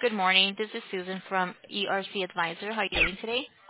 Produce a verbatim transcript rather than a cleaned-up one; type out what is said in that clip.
Good morning. This is Susan from E R C Advisor. How are you doing today?